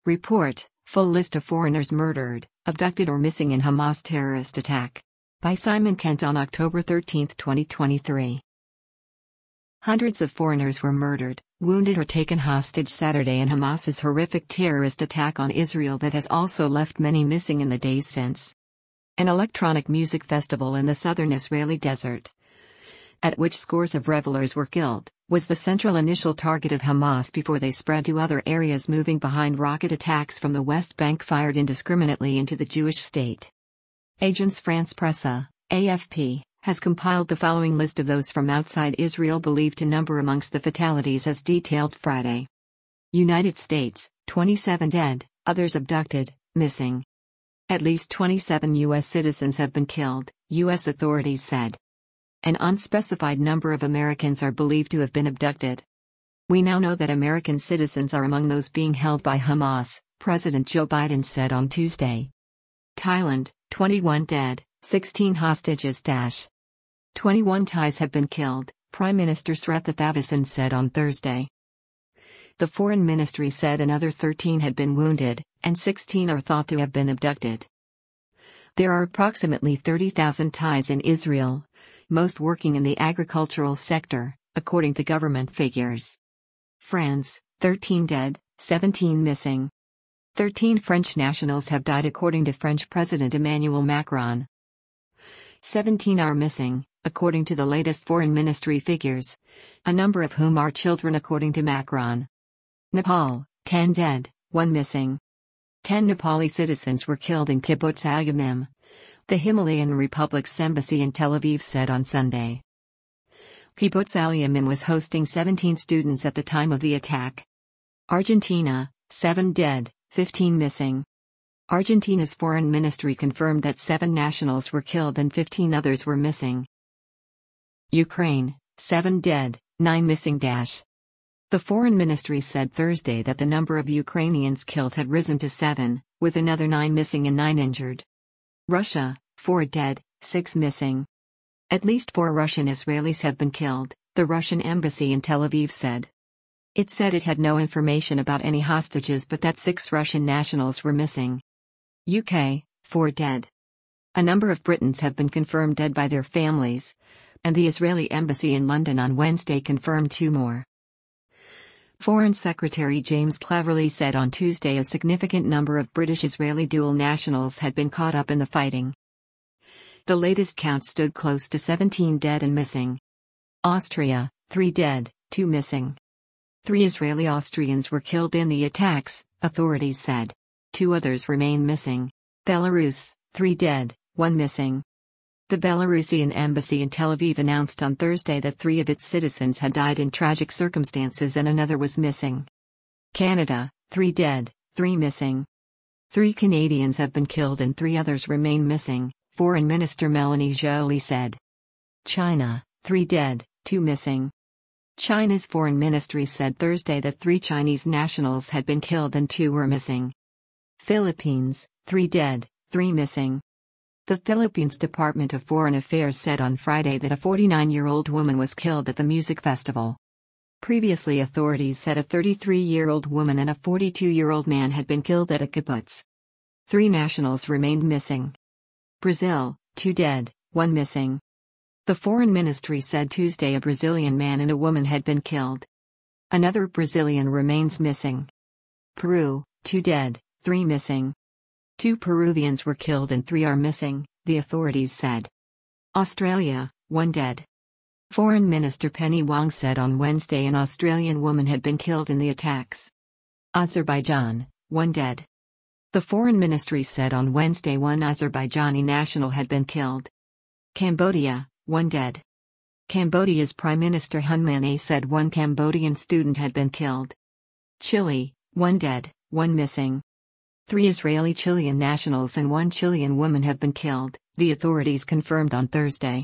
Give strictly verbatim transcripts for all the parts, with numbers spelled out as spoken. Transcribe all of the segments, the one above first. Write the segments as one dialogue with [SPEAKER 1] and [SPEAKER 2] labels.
[SPEAKER 1] Report, full list of foreigners murdered, abducted or missing in Hamas terrorist attack. By Simon Kent on October thirteenth, twenty twenty-three. Hundreds of foreigners were murdered, wounded or taken hostage Saturday in Hamas's horrific terrorist attack on Israel that has also left many missing in the days since. An electronic music festival in the southern Israeli desert, at which scores of revelers were killed, was the central initial target of Hamas before they spread to other areas, moving behind rocket attacks from the West Bank fired indiscriminately into the Jewish state. Agence France Presse, A F P, has compiled the following list of those from outside Israel believed to number amongst the fatalities as detailed Friday. United States, twenty-seven dead, others abducted, missing. At least twenty-seven U S citizens have been killed, U S authorities said. An unspecified number of Americans are believed to have been abducted. We now know that American citizens are among those being held by Hamas, President Joe Biden said on Tuesday. Thailand, twenty-one dead, sixteen hostages. twenty-one Thais have been killed, Prime Minister Srettha Thavisin said on Thursday. The Foreign Ministry said another thirteen had been wounded, and sixteen are thought to have been abducted. There are approximately thirty thousand Thais in Israel, most working in the agricultural sector, according to government figures. France, thirteen dead, seventeen missing. thirteen French nationals have died according to French President Emmanuel Macron. seventeen are missing, according to the latest Foreign Ministry figures, a number of whom are children according to Macron. Nepal, ten dead, one missing. ten Nepali citizens were killed in Kibbutz Al Yamim, the Himalayan Republic's embassy in Tel Aviv said on Sunday. Kibbutz Al Yamim was hosting seventeen students at the time of the attack. Argentina, seven dead, fifteen missing. Argentina's foreign ministry confirmed that seven nationals were killed and fifteen others were missing. Ukraine, seven dead, nine missing. The foreign ministry said Thursday that the number of Ukrainians killed had risen to seven, with another nine missing and nine injured. Russia, four dead, six missing. At least four Russian Israelis have been killed, the Russian embassy in Tel Aviv said. It said it had no information about any hostages but that six Russian nationals were missing. U K, four dead. A number of Britons have been confirmed dead by their families, and the Israeli embassy in London on Wednesday confirmed two more. Foreign Secretary James Cleverly said on Tuesday a significant number of British-Israeli dual nationals had been caught up in the fighting. The latest count stood close to seventeen dead and missing. Austria, three dead, two missing. Three Israeli Austrians were killed in the attacks, authorities said. Two others remain missing. Belarus, three dead, one missing. The Belarusian embassy in Tel Aviv announced on Thursday that three of its citizens had died in tragic circumstances and another was missing. Canada, three dead, three missing. Three Canadians have been killed and three others remain missing, Foreign Minister Melanie Joly said. China, three dead, two missing. China's foreign ministry said Thursday that three Chinese nationals had been killed and two were missing. Philippines, three dead, three missing. The Philippines Department of Foreign Affairs said on Friday that a forty-nine-year-old woman was killed at the music festival. Previously, authorities said a thirty-three-year-old woman and a forty-two-year-old man had been killed at a kibbutz. Three nationals remained missing. Brazil, two dead, one missing. The foreign ministry said Tuesday a Brazilian man and a woman had been killed. Another Brazilian remains missing. Peru, two dead, three missing. Two Peruvians were killed and three are missing, the authorities said. Australia, one dead. Foreign Minister Penny Wong said on Wednesday an Australian woman had been killed in the attacks. Azerbaijan, one dead. The Foreign Ministry said on Wednesday one Azerbaijani national had been killed. Cambodia, one dead. Cambodia's Prime Minister Hun Manet said one Cambodian student had been killed. Chile, one dead, one missing. Three Israeli Chilean nationals and one Chilean woman have been killed, the authorities confirmed on Thursday.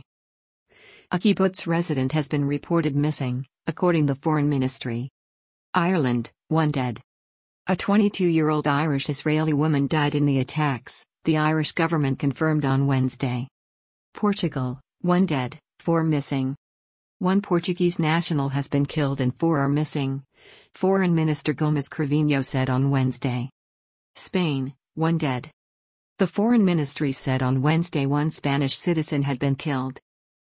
[SPEAKER 1] A kibbutz resident has been reported missing, according to the Foreign Ministry. Ireland, one dead. A twenty-two-year-old Irish-Israeli woman died in the attacks, the Irish government confirmed on Wednesday. Portugal, one dead, four missing. One Portuguese national has been killed and four are missing, Foreign Minister Gomes Cravinho said on Wednesday. Spain, one dead. The Foreign Ministry said on Wednesday one Spanish citizen had been killed.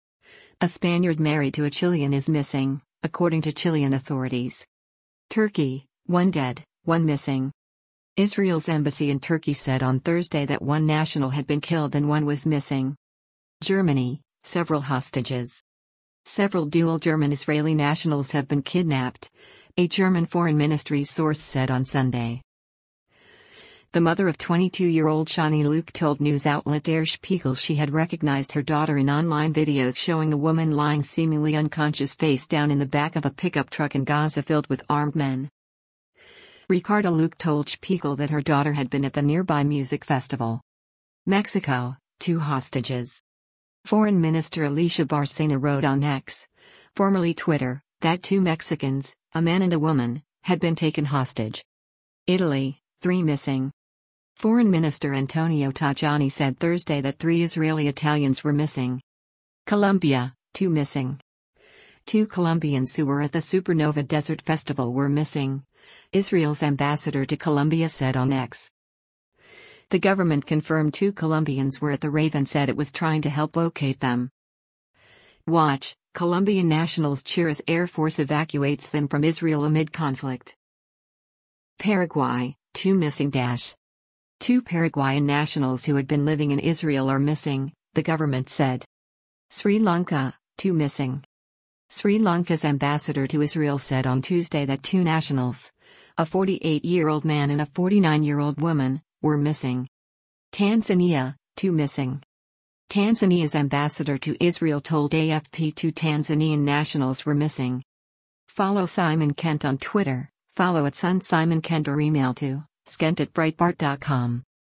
[SPEAKER 1] A Spaniard married to a Chilean is missing, according to Chilean authorities. Turkey, one dead, one missing. Israel's embassy in Turkey said on Thursday that one national had been killed and one was missing. Germany, several hostages. Several dual German-Israeli nationals have been kidnapped, a German foreign ministry source said on Sunday. The mother of twenty-two-year-old Shani Luke told news outlet Der Spiegel she had recognized her daughter in online videos showing a woman lying seemingly unconscious face down in the back of a pickup truck in Gaza filled with armed men. Ricardo Luke told Spiegel that her daughter had been at the nearby music festival. Mexico, two hostages. Foreign Minister Alicia Bárcena wrote on X, formerly Twitter, that two Mexicans, a man and a woman, had been taken hostage. Italy, three missing. Foreign Minister Antonio Tajani said Thursday that three Israeli Italians were missing. Colombia, two missing. Two Colombians who were at the Supernova Desert Festival were missing, Israel's ambassador to Colombia said on X. The government confirmed two Colombians were at the rave and said it was trying to help locate them. Watch, Colombian nationals cheer as Air Force evacuates them from Israel amid conflict. Paraguay, two missing. Dash. Two Paraguayan nationals who had been living in Israel are missing, the government said. Sri Lanka, two missing. Sri Lanka's ambassador to Israel said on Tuesday that two nationals, a forty-eight-year-old man and a forty-nine-year-old woman, were missing. Tanzania, two missing. Tanzania's ambassador to Israel told A F P two Tanzanian nationals were missing. Follow Simon Kent on Twitter, follow at Sun Simon Kent or email to skent at breitbart dot com.